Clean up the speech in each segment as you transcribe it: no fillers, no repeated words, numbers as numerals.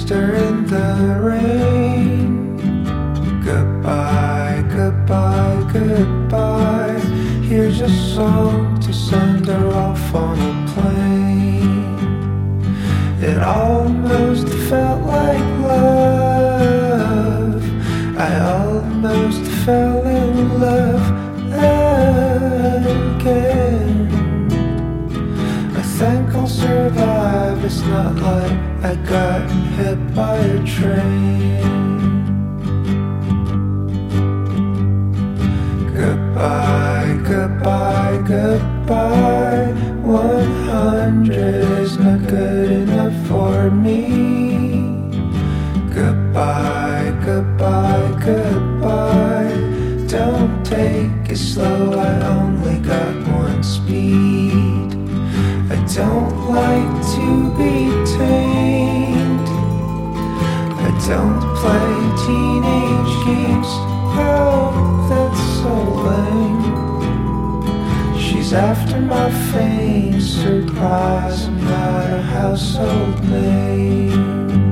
sister in the rain. Goodbye, goodbye, goodbye. Here's a song to send her off on a plane. It almost felt like love. I almost fell in love again. I think I'll survive. It's not like I got hit by a train. Goodbye, goodbye, goodbye. 100 is not good enough for me. Goodbye, goodbye, goodbye. Don't take it slow, I only got one speed. I don't like to be tamed. I don't play teenage games. Oh, that's so lame. She's after my fame. Surprise, I'm not a household name.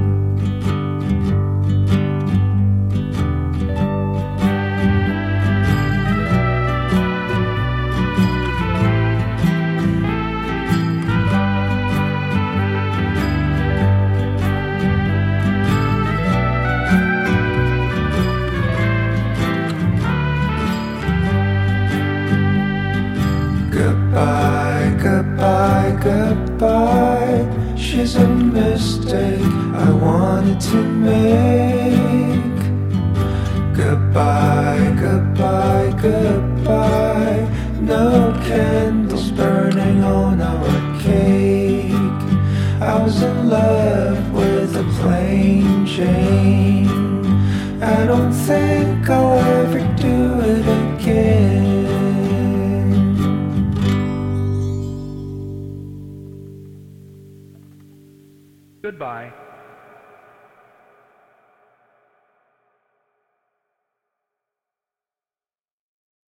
Goodbye, goodbye, goodbye. She's a mistake I wanted to make. Goodbye, goodbye, goodbye. No candles burning on our cake. I was in love with a plain Jane. I don't think I'll ever do it again. Goodbye.